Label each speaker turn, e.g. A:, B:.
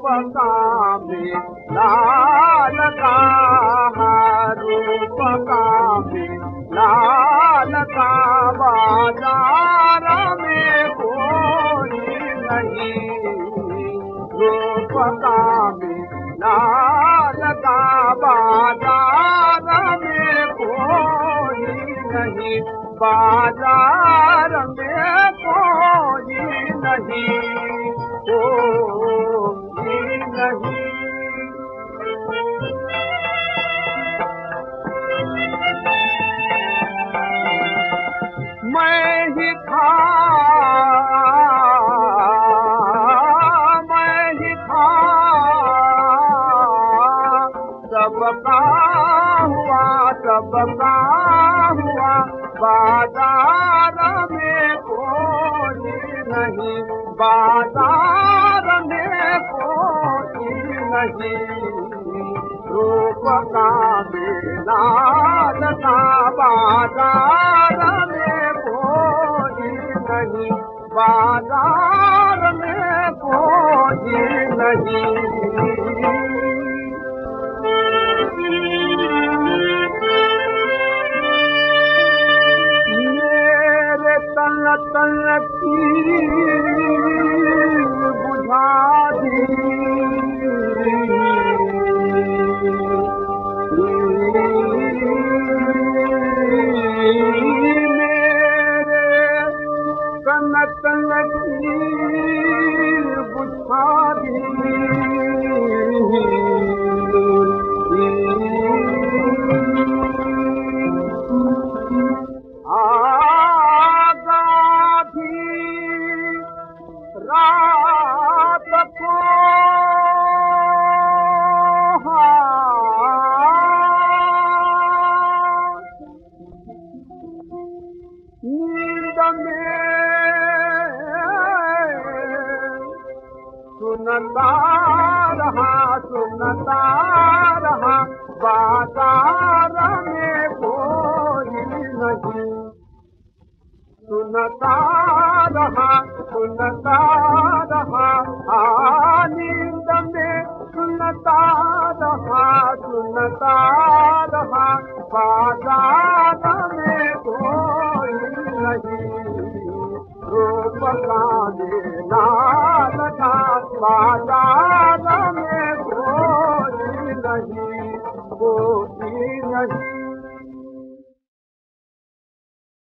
A: कामे लाल का रूप कामे लाल का बाजार में कोई नहीं रूप कामे लाल का बाजार में कोई नहीं बाजार में कोई नहीं कोई नहीं मैं ही था सबका हुआ बाजार में कोई नहीं बाजार में कोई नहीं रूप का लाल का बाजार में कोई नहीं बाजार में कोई नहीं तन की बुझा दी मेरे तन की बुझा रात को नींद में सुनता रहा बाजार में कोई नहीं सुनता रहा नींद में सुनता रहा बाजार में कोई नहीं रूप कामे लाल का बाजार में कोई नहीं